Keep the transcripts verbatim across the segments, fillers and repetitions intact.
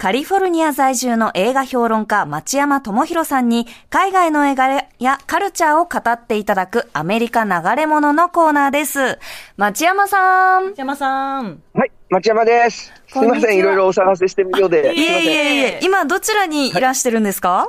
カリフォルニア在住の映画評論家町山智博さんに海外の映画やカルチャーを語っていただくアメリカ流れ物のコーナーです。町山さん。 町山さん。 はい、町山です。すみません、いろいろお探せしてみるようで。 いえいえいえ、今どちらにいらしてるんですか？はい、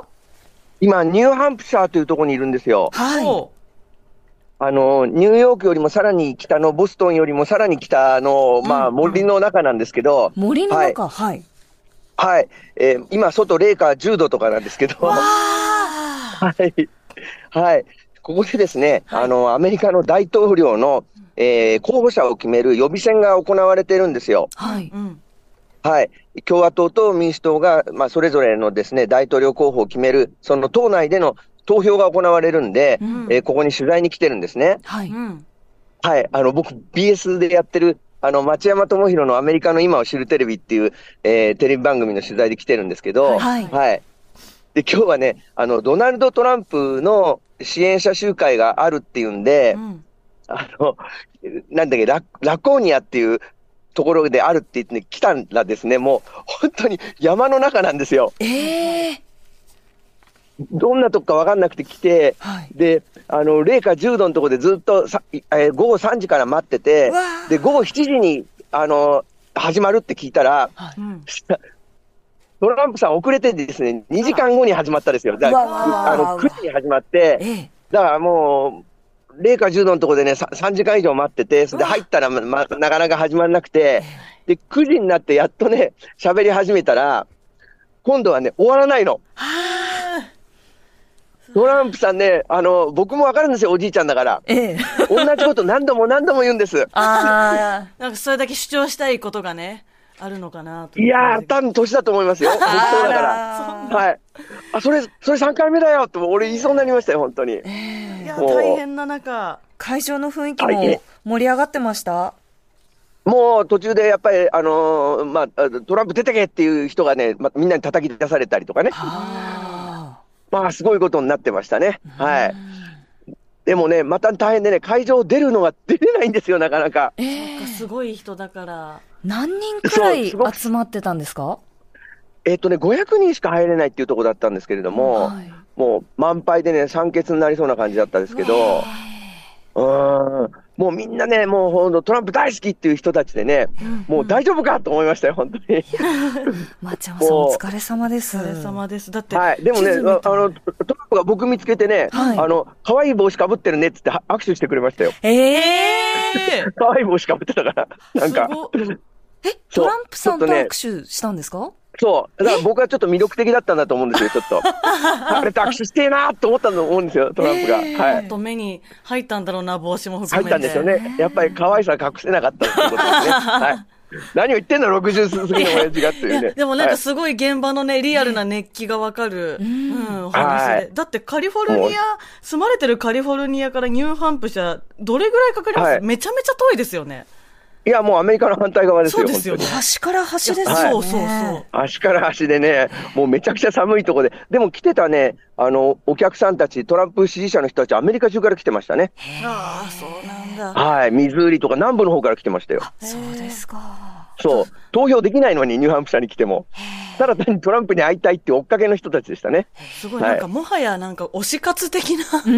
今、ニューハンプシャーというところにいるんですよ。 はい。 あの、ニューヨークよりもさらに北のボストンよりもさらに北の、まあ、森の中なんですけど。 うんうん、森の中、はい。はいはい、えー、今、外、零下じゅうどとかなんですけど。 はい。 はい。ここでですね、はい、あの、アメリカの大統領の、えー、候補者を決める予備選が行われているんですよ。 はい。うん、 はい。共和党と民主党が、まあ、それぞれのですね、大統領候補を決める、その党内での投票が行われるんで、うん、えー、ここに取材に来てるんですね。 はい。 はい。あの、僕、ビーエス でやってる、あの、町山智博のアメリカの今を知るテレビっていう、えー、テレビ番組の取材で来てるんですけど、 はい。 はい。で、今日はね、あの、ドナルド・トランプの支援者集会があるっていうんで、うん、あの、なんだっけ、ラ、ラコーニアっていうところであるって言って、ね、来たらですね、もう、本当に山の中なんですよ。 ええー。 どんなとこか分かんなくて来て、はい、で、あの、零下じゅうどのところでずっとさ、えー、午後さんじから待ってて、で、午後しちじに、あの、始まるって聞いたら、はい、トランプさん遅れてですね、にじかんごに始まったですよ。だからあのくじに始まって、ええ、だからもう、零下じゅうどのところでね、さんじかん以上待ってて、それで入ったら、ま、なかなか始まらなくて、で、くじになってやっとね、喋り始めたら、今度はね、終わらないの。トランプさんね、あの、僕もわかるんですよ、おじいちゃんだから。 ええ、 同じこと何度も何度も言うんです。 ああ、なんかそれだけ主張したいことがね、あるのかなと。 いやー、多分年だと思いますよ。本当だから。はい。あ、それ、それさんかいめだよって、俺言いそうになりましたよ、本当に。えー、いや、大変な中。 会場の雰囲気も盛り上がってました？ もう途中でやっぱり、あのー、まあ、トランプ出てけっていう人がね、ま、みんなに叩き出されたりとかね。まあ、すごいことになってましたね。はい。でもね、また大変でね、会場出るのが出れないんですよ、なかなか。 えー、すごい人だから。 何人くらい集まってたんですか？ えっとね、ごひゃくにんしか入れないっていうところだったんですけれども、はい、もう満杯でね、酸欠になりそうな感じだったんですけど、うーん、もうみんなね、もうほんとトランプ大好きっていう人たちでね、うんうん、もう大丈夫かと思いましたよ、本当に。 町山さんお疲れ様です。 お疲れ様です。だって、 はい、でもね、あの、トランプが僕見つけてね、はい、あの、可愛い帽子かぶってるねって言って握手してくれましたよ。 ええー、可愛い帽子かぶってたから、なんか。 え、トランプさんと握手したんですか？ そう。だから僕はちょっと魅力的だったんだと思うんですよ、ちょっと。あれと握手してえなーと思ったと思うんですよ、トランプが。えー、はい。 ちょっと目に入ったんだろうな、帽子も含めて。 入ったんですよね。やっぱり可愛さ隠せなかったってことですね。はい。何を言ってんの、ろくじゅう過ぎの親父がっていうね。 でもなんかすごい現場のね、リアルな熱気がわかる、うん、お話で、はい。だってカリフォルニア、住まれてるカリフォルニアからニューハンプシャー、どれぐらいかかります？はい、めちゃめちゃ遠いですよね。 いや、もうアメリカの反対側ですよ。 そうですよね。 端から端ですよね。 そうそうそう。 端から端でね、もうめちゃくちゃ寒いところで。でも来てたね、あの、お客さんたち、トランプ支持者の人たち、アメリカ中から来てましたね。 ああ、そうなんだ。 はい。ミズーリとか南部の方から来てましたよ。 そうですか。 そう。投票できないのに、ニューハンプシャーに来ても。ただ単にトランプに会いたいって追っかけの人たちでしたね。 すごい、なんかもはやなんか推し活的な。 うん。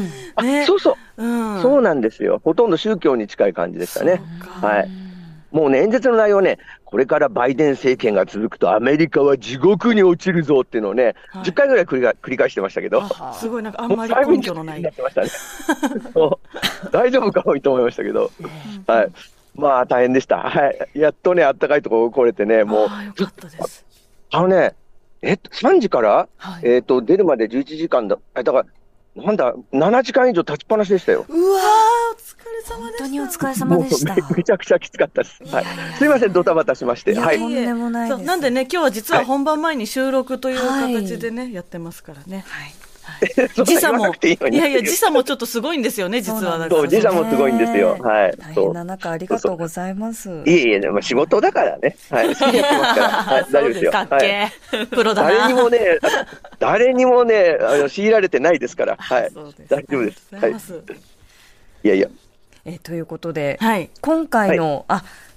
ね、そうそう、うん。そうなんですよ。ほとんど宗教に近い感じでしたね。はい。もうね、演説の内容ね、これからバイデン政権が続くとアメリカは地獄に落ちるぞっていうのをね、はい、じゅっかいぐらい繰りが繰り返してましたけど。 すごい、なんかあんまり根拠のない。 なってましたね、大丈夫かもと思いましたけど。はい。まあ大変でした。はい。やっとね、あったかいところ来れてね、もう。 あ、よかったです。 あのね、えっと、さんじから、はい、えっと、出るまでじゅういちじかんだ。だから、なんだ、ななじかん以上立ちっぱなしでしたよ。 うわー、お疲れ様でした。 本当にお疲れ様でした。 め, めちゃくちゃきつかったです。はい。すいません、ドタバタしまして。はい。 とんでもないです。 なんでね、今日は実は本番前に収録という形でね、はい、やってますからね。はい。はい、時差も、いやいや、時差もちょっとすごいんですよね、実は。 そう、時差もすごいんですよ。はい。 大変な中、ありがとうございます。 いえいえ、まあ、仕事だからね。はい。好きでやってますから。はい、大丈夫ですよ。 かっけー。プロだな。 誰にもね、誰にもね、あの強いられてないですから。はい。大丈夫です。はい。いやいや。 え、ということで、 はい、 今回の、はい、あ、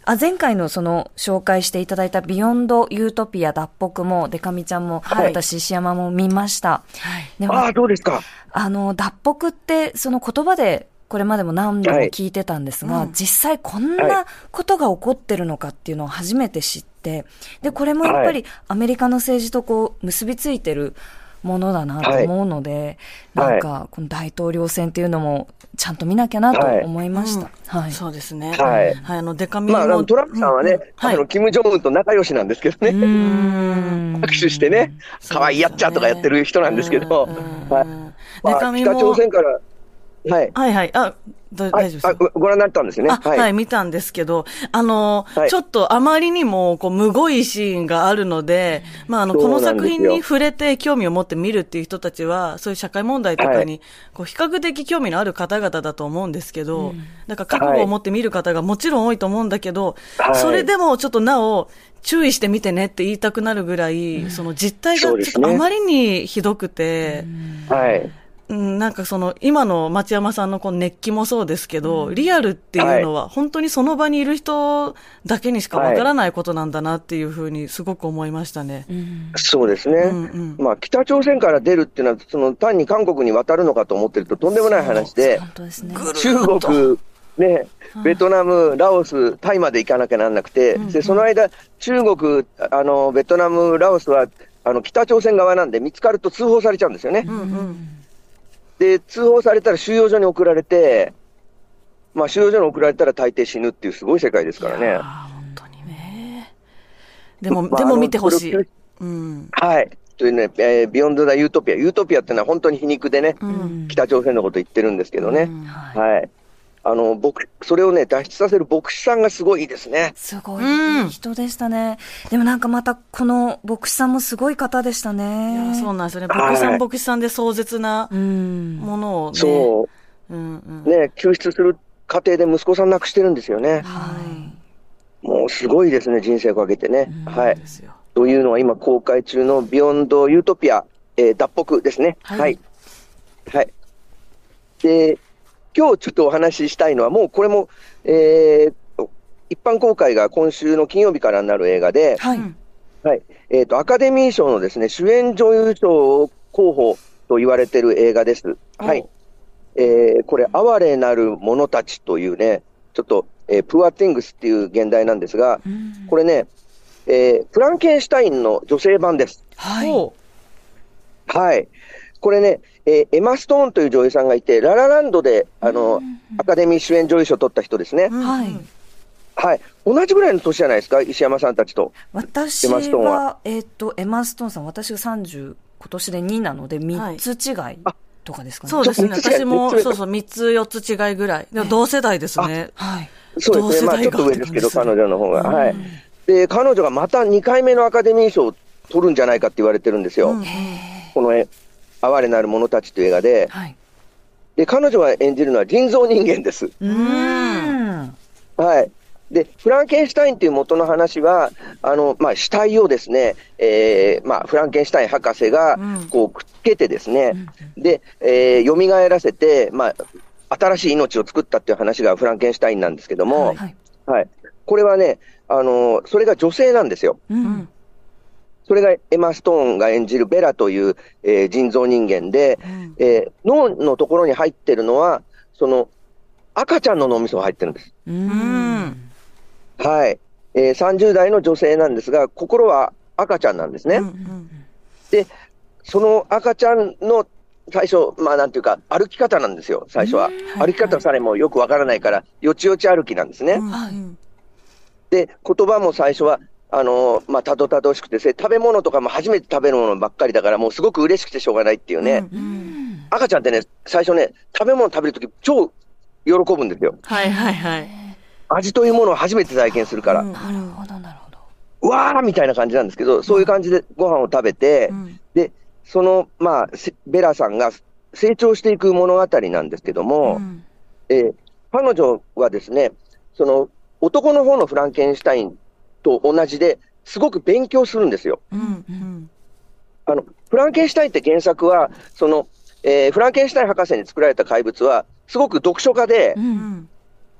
あ、前回のその紹介していただいたビヨンドユートピア脱北もデカミちゃんも、はい、私石山も見ました。はい、でもああ、どうですか。 あの脱北ってその言葉でこれまでも何度も聞いてたんですが、はい、実際こんなことが起こってるのかっていうのを初めて知って、でこれもやっぱりアメリカの政治とこう結びついてるものだなと思うので、はい、なんかこの大統領選っていうのもちゃんと見なきゃなと思いました。はいうんはい、そうですね。 はい。 はい、あのデカミも、 まあ、トランプさんはね、うんはい、あのキム・ジョンウンと仲良しなんですけどね。握手してね、可愛いやっちゃとかやってる人なんですけど、はい。まあ、北朝鮮から。はい。 はいはい。あ、大丈夫ですか。 ご覧になったんですよね。 はい、はい、見たんですけど、あの、はい、ちょっとあまりにも、こう、むごいシーンがあるので、まあ、あの、この作品に触れて興味を持って見るっていう人たちは、そういう社会問題とかに、こう、比較的興味のある方々だと思うんですけど、うん、だから覚悟を持って見る方がもちろん多いと思うんだけど、はい、それでもちょっとなお、注意してみてねって言いたくなるぐらい、うん、その実態がちょっとあまりにひどくて、 うん、はい。 うん、なんかその今の町山さんのこの熱気もそうですけど、リアルっていうのは本当にその場にいる人だけにしかわからないことなんだなっていうふうにすごく思いましたね。 はいうん、そうですね、うんうん。まあ北朝鮮から出るっていうのはその単に韓国に渡るのかと思ってるととんでもない話で、 本当ですね、 中国ね、ベトナム、ラオス、タイまで行かなきゃなんなくて、うんうん、でその間中国、あのベトナム、ラオスはあの北朝鮮側なんで見つかると通報されちゃうんですよね。うんうんで、通報されたら収容所に送られて、まあ収容所に送られたら大抵死ぬっていうすごい世界ですからね。いや本当にね。でも、まあ、でも見てほしい。うん、 はい。というね、えー、ビヨンド・ザ・ユートピア。ユートピアってのは本当に皮肉でね、うん、北朝鮮のこと言ってるんですけどね。うんはい、はい。あの、僕、それをね、脱出させる牧師さんがすごいいいですね。 すごい人でしたね。うん、でもなんかまた、この牧師さんもすごい方でしたね。 いや、そうなんですよね。牧師さん、牧師さんで壮絶なものをね。 そう。うんうん、ね、救出する過程で息子さん亡くしてるんですよね。 はい。 もうすごいですね、人生をかけてね。うん、はい。というのは今公開中のビヨンド・ユートピア、えー、脱北ですね。はい。はい。はい、で、今日ちょっとお話ししたいのは、もうこれも、えー、一般公開が今週の金曜日からになる映画で、はいはいえーと、アカデミー賞のですね、主演女優賞候補と言われている映画です。はいえー、これ、哀れなる者たちというね、ちょっと、えー、プアティングスっていう現代なんですが、これね、えー、フランケンシュタインの女性版です。 はい。 はい。これね、えー、エマ・ストーンという女優さんがいて、ララランドで、あの、アカデミー主演女優賞を取った人ですね。 はい。 はい。同じぐらいの年じゃないですか、石山さんたちと。 私は、エマストーンはえっ、ー、と、エマ・ストーンさん、私がさんじゅう、今年でになので、みっつ違いとかですかね。 そうですね。私も、そうそう、みっつよっつ違いぐらい。でも同世代ですね。 はい。 そうですね。まあ、ちょっと上ですけど、彼女の方が。はい。で、彼女がまたにかいめのアカデミー賞を取るんじゃないかって言われてるんですよ。うん、この絵。哀れなる者たちという映画で、はい、で彼女が演じるのは人造人間です。 うーん、 はい、でフランケンシュタインという元の話はあの、まあ、死体をですね、えーまあ、フランケンシュタイン博士がこうくっつけてですね、うん、で、えー、蘇らせて、まあ、新しい命を作ったっていう話がフランケンシュタインなんですけども、はいはい、これはねあのそれが女性なんですよ。うんそれがエマ・ストーンが演じるベラという、えー、人造人間で、うんえー、脳のところに入ってるのはその赤ちゃんの脳みそが入ってるんです。 うんはいえー、さんじゅう代の女性なんですが心は赤ちゃんなんですね。うんうん、でその赤ちゃんの最初まあなんていうか歩き方なんですよ。最初は、うん、歩き方さえもよくわからないからよちよち歩きなんですね。うんはい、で言葉も最初はあのまあ、たどたどしくて食べ物とかも初めて食べるものばっかりだからもうすごく嬉しくてしょうがないっていうね、うんうん、赤ちゃんってね最初ね食べ物食べるとき超喜ぶんですよ。 はいはいはい味というものを初めて体験するから、うん、 なるほどなるほどうわーみたいな感じなんですけどそういう感じでご飯を食べて、うん、でそのまあベラさんが成長していく物語なんですけども、うんえー、彼女はですねその男の方のフランケンシュタインと同じですごく勉強するんですよ。うんうん、あのフランケンシュタインって原作はその、えー、フランケンシュタイン博士に作られた怪物はすごく読書家で、うんうん、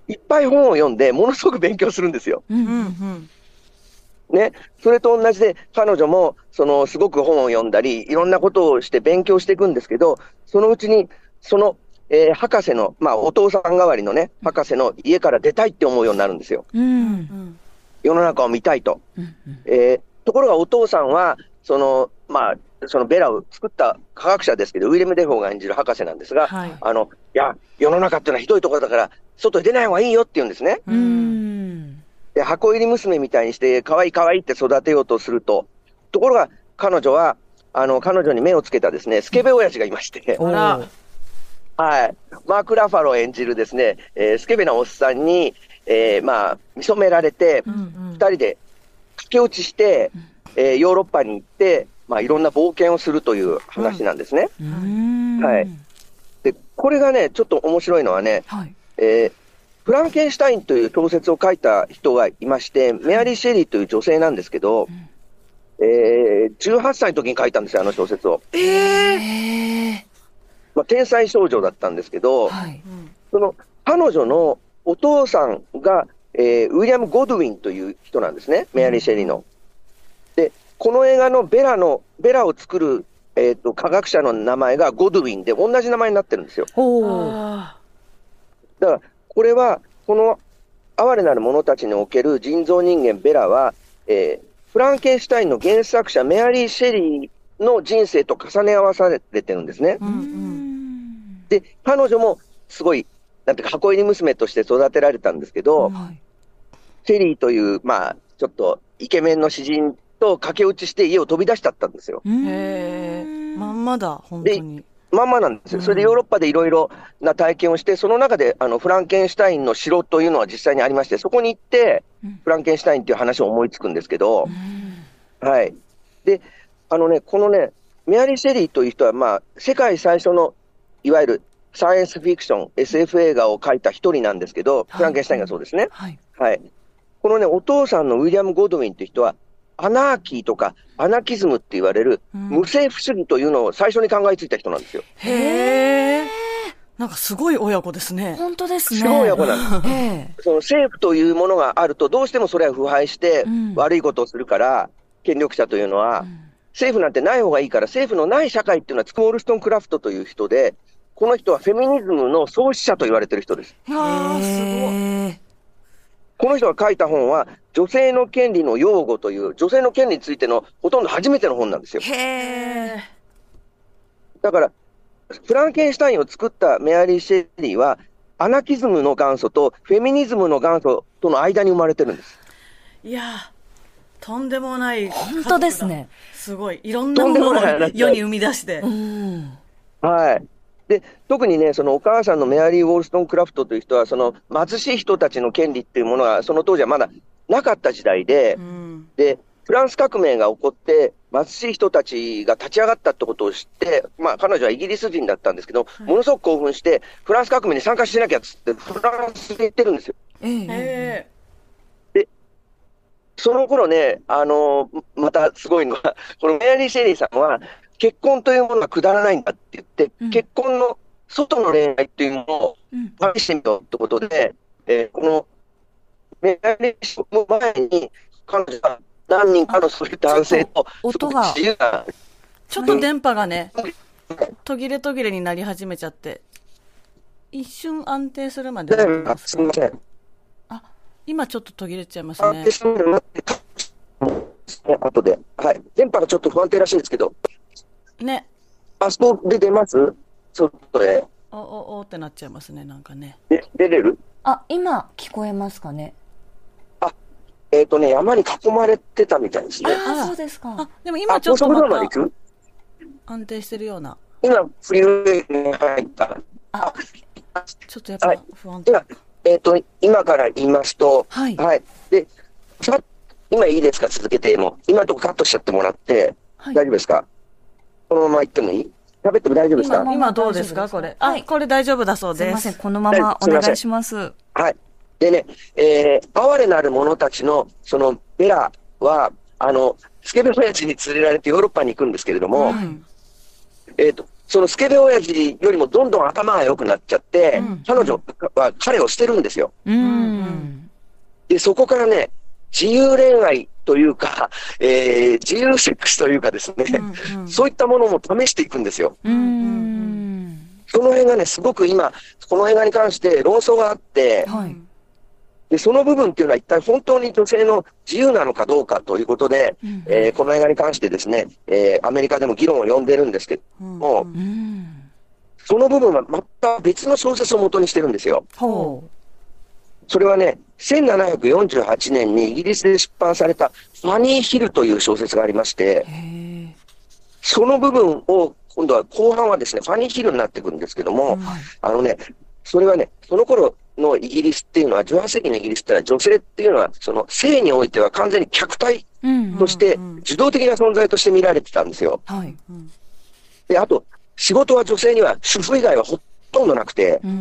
いっぱい本を読んで、ものすごく勉強するんですよ。 うんうんね。それと同じで、彼女も、その、すごく本を読んだり、いろんなことをして勉強していくんですけど、そのうちに、その、えー博士の、まあ、お父さん代わりのね、博士の家から出たいって思うようになるんですよ。 うん。 うん世の中を見たいと。 うんえーところがお父さんは、その、まあ、そのベラを作った科学者ですけど、ウィレム・デフォーが演じる博士なんですが、 はいあの、いや、世の中っていうのはひどいところだから、外に出ない方がいいよって言うんですね。 うん。うんで、箱入り娘みたいにして、可愛い可愛いって育てようとすると、ところが彼女は、あの、彼女に目をつけたですね、スケベ親父がいまして、 おあらはい。マーク・ラファロー演じるですね、えースケベなおっさんに、えーまあ、見初められて、 うんうん二人で駆け落ちして、えーヨーロッパに行って、まあ、いろんな冒険をするという話なんですね。 うんはいで、これがね、ちょっと面白いのはね、 はい。 えーフランケンシュタインという小説を書いた人がいまして、メアリー・シェリーという女性なんですけど、えーじゅうはっさいの時に書いたんですよ、あの小説を。 ええへえ。 まあ、天才少女だったんですけど、 はい。 その彼女のお父さんが、えーウィリアム・ゴドウィンという人なんですね、メアリー・シェリーの。で、この映画のベラの、ベラを作る、えーと、科学者の名前がゴドウィンで、同じ名前になってるんですよ。 おお。 あだから、これは、この哀れなる者たちにおける人造人間ベラは、えーフランケンシュタインの原作者メアリー・シェリーの人生と重ね合わされてるんですねー。うんうんで、彼女もすごい、なんていうか、箱入り娘として育てられたんですけど、 はい。 シェリーという、まあ、ちょっとイケメンの詩人と駆け落ちして家を飛び出しちゃったんですよ。 うんへえまんまだ本当にまんまなんですよ。それでヨーロッパでいろいろな体験をして、その中であのフランケンシュタインの城というのは実際にありまして、そこに行って、 うんフランケンシュタインっていう話を思いつくんですけど、 うんはい。で、あのね、このね、メアリー・シェリーという人は、まあ、世界最初の、いわゆるサイエンスフィクション、エスエフ 映画を書いた一人なんですけど、フランケンシュタインがそうですね。 はい。 はい。このね、お父さんのウィリアム・ゴドウィンって人は、アナーキーとかアナキズムって言われるうん無政府主義というのを最初に考えついた人なんですよ。 へえなんかすごい親子ですね本当ですね。 すごい親子なんです。 ええ。 その政府というものがあると、どうしてもそれは腐敗してうん悪いことをするから、権力者というのは、 うん政府なんてない方がいいから、政府のない社会っていうのは、スモールストン・クラフトという人で、この人はフェミニズムの創始者と言われてる人です。 ああすごいへえ。 この人が書いた本は、女性の権利の擁護という、女性の権利についてのほとんど初めての本なんですよ。 へえ。 だから、フランケンシュタインを作ったメアリー・シェリーは、アナキズムの元祖とフェミニズムの元祖との間に生まれてるんです。 いやーとんでもない本当ですね。 すごいいろんなものを世に生み出してうん。 はい。で、特にね、そのお母さんのメアリー・ウォルストン・クラフトという人は、その貧しい人たちの権利っていうものが、その当時はまだなかった時代で、 うんで、フランス革命が起こって、貧しい人たちが立ち上がったってことを知って、まあ、彼女はイギリス人だったんですけど、ものすごく興奮して、フランス革命に参加しなきゃっつって、フランスに行ってるんですよ。 ええ。 へその頃ね、あの、またすごいのは、このメアリー・シェリーさんは、結婚というものはくだらないんだって言って、 うん結婚の外の恋愛っていうものをうん試してみようってことで、えーこのメアリー・シェリーの前に、彼女が何人かのそういう男性と、 音が自由な、 ちょっと電波がね途切れ途切れになり始めちゃって一瞬安定するまで待ってますすみません。 あ今ちょっと途切れちゃいますね安定するようになってね、後で。はい。電波がちょっと不安定らしいですけど、 ねあそこで出ます外へ。 おおおってなっちゃいますねなんかねで出れるあ、今聞こえますかね。 えっ、とね、山に囲まれてたみたいですね。 ああ、 あそうですかあ。でも今あ、 ちょっと高速道路ままたで行く安定してるような今、フリーウェイに入った。 あちょっとやっぱはい不安定今、えっ、と、今から言いますと、 はいで、さ今いいですか続けても。今のとこカットしちゃってもらって、 はい大丈夫ですかこのまま行ってもいい喋っても大丈夫ですか今今どうですか大丈夫ですこれあはいこれ大丈夫だそうですすいません、このままお願いします。 はい。でね、えー、哀れなる者たちの、その、ベラは、あの、スケベ親父に連れられてヨーロッパに行くんですけれども、 うんえっ、と、 そのスケベ親父よりもどんどん頭が良くなっちゃって、うん、彼女は彼を捨てるんですよ。うん、で、そこからね、自由恋愛というか、えー、自由セックスというかですね、うんうん、そういったものも試していくんですよ。うん、その辺がね、すごく今、この映画に関して論争があって、はい、で、その部分っていうのは一体本当に女性の自由なのかどうかということで、うんえー、この映画に関してですね、えー、アメリカでも議論を呼んでるんですけども、うんうん、その部分はまた別の小説を元にしてるんですよ。ほう。それはね、せんななひゃくよんじゅうはちねんにイギリスで出版されたファニー・ヒルという小説がありまして、その部分を今度は後半はですね、ファニー・ヒルになってくるんですけども、うん、あのね、それはね、その頃のイギリスっていうのは、じゅうはっせいきのイギリスっていうのは、女性っていうのは、その性においては完全に客体として、受動的な存在として見られてたんですよ。はい、で、あと、仕事は女性には主婦以外はほとんどなくて、うん、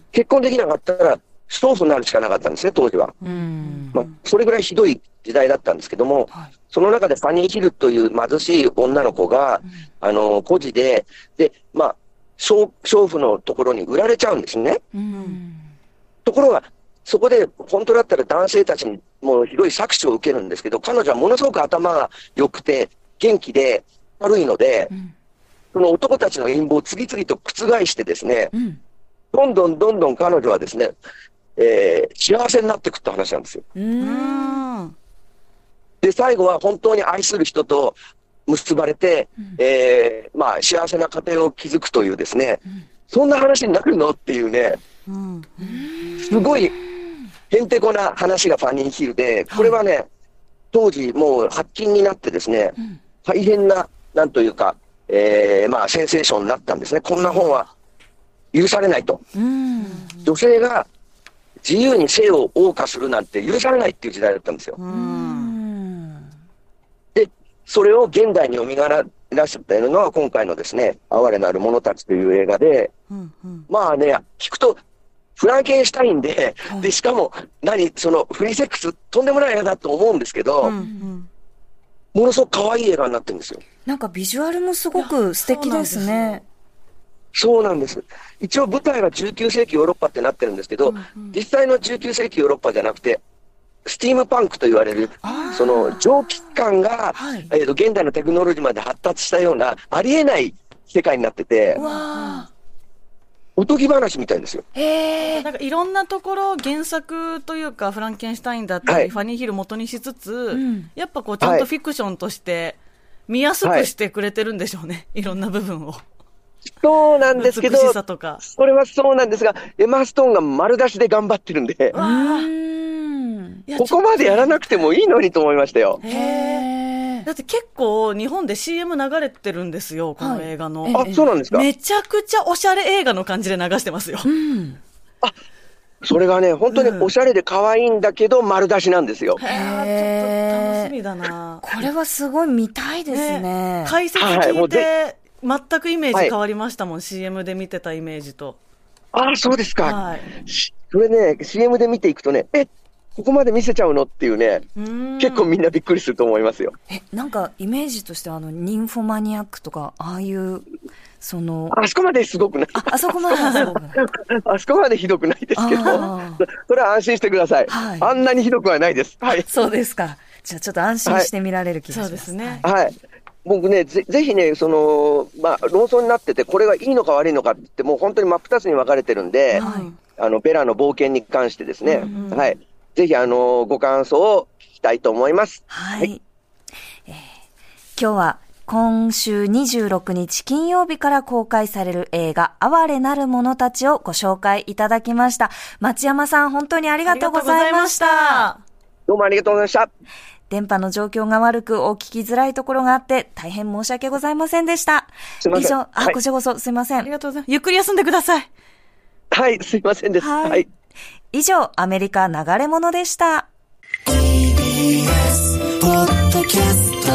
結婚できなかったら、娼婦になるしかなかったんですね、当時は。うんまあ、それぐらいひどい時代だったんですけども、はい、その中でファニー・ヒルという貧しい女の子が、うん、あの、孤児で、で、まあ、娼婦のところに売られちゃうんですね。うんところが、そこで本当だったら男性たちにもうひどい搾取を受けるんですけど、彼女はものすごく頭が良くて、元気で悪いので、うん、その男たちの陰謀を次々と覆してですね、うん、どんどんどんどん彼女はですね、えー、幸せになっていくって話なんですよ。うーんで、最後は本当に愛する人と結ばれて、うん、えー、まあ幸せな家庭を築くというですね、うん、そんな話になるのっていうね、うん、すごいへんてこな話がファニー・ヒルで、これはね、はい、当時もう発禁になってですね、うん、大変な、なんというか、えー、まあセンセーションになったんですね。こんな本は許されないと。うん、女性が自由に性を謳歌するなんて許されないっていう時代だったんですよ。うん、で、それを現代に蘇らせているのは今回のですね、哀れなる者たちという映画で、うんうん、まあね、聞くと、フランケンシュタインで、はい、で、しかも、何、その、フリーセックス、とんでもない映画だと思うんですけど、うんうん、ものすごく可愛い映画になってるんですよ。 なんかビジュアルもすごく素敵ですね。 そうなんです。一応舞台はじゅうきゅうせいきヨーロッパってなってるんですけど、うんうん、実際のじゅうきゅうせいきヨーロッパじゃなくて、スティームパンクと言われる、その蒸気機関が、はい、えーと、現代のテクノロジーまで発達したような、ありえない世界になってて、うわおとぎ話みたいですよ。 へー。なんかいろんなところ原作というかフランケンシュタインだったり、はい、ファニー・ヒル元にしつつ、うん、やっぱこうちゃんとフィクションとして見やすくしてくれてるんでしょうね、はい、いろんな部分を。 そうなんですけど、それはそうなんですが、エマ・ストーンが丸出しで頑張ってるんで、うーんここまでやらなくてもいいのにと思いましたよ。 へー。だって結構日本で シーエム 流れてるんですよ、この映画の。 はい、あ、そうなんですか。 めちゃくちゃおしゃれ映画の感じで流してますよ。うん、 あ、それがね、本当におしゃれで可愛いんだけど、丸出しなんですよ。 へー、ちょっと楽しみだな。 これはすごい見たいですね。ね解説聞いて、はい、全くイメージ変わりましたもん、はい、シーエム で見てたイメージと。 ああ、そうですか。はい、それね、シーエム で見ていくとね、えここまで見せちゃうのっていうね、結構みんなびっくりすると思いますよ。 え、なんかイメージとしてはあのニンフォマニアックとかああいうそのあそこまですごくない。 あ、あそこまではすごくない。 あそこまでひどくないですけど、それは安心してください。はい、あんなにひどくはないです。はい。 そうですか。じゃあちょっと安心して見られる気がします。はい、そうですね。 はい。僕ね、ぜ, ぜひね、その、まあ、論争になってて、これがいいのか悪いのかって、もう本当に真っ二つに分かれてるんで、はい、あの、ベラの冒険に関してですね、うんうん、はい。ぜひ、あの、ご感想を聞きたいと思います。 はい。はい、えー、今日は、今週にじゅうろくにち金曜日から公開される映画、哀れなる者たちをご紹介いただきました。町山さん、本当にありがとうございました。 どうもありがとうございました。 電波の状況が悪くお聞きづらいところがあって大変申し訳ございませんでした。 すいません。以上、あ、 はい、こちらこそすいません。 ありがとうございます。ゆっくり休んでください。 はい、すいませんです。はい。はい、 以上、アメリカ流れ物でした。ティービーエス ポッドキャスト。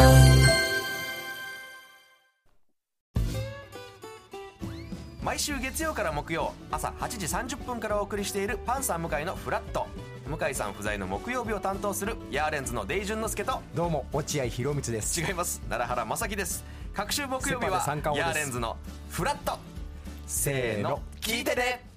毎週月曜から木曜朝はちじさんじゅっぷんからお送りしているパンサー向井のフラット。向井さん不在の木曜日を担当するヤーレンズのデイジュンの之介と、 どうも落合博満です。 違います、奈良原正樹です。 各週木曜日はヤーレンズのフラット。せーの聞いてね。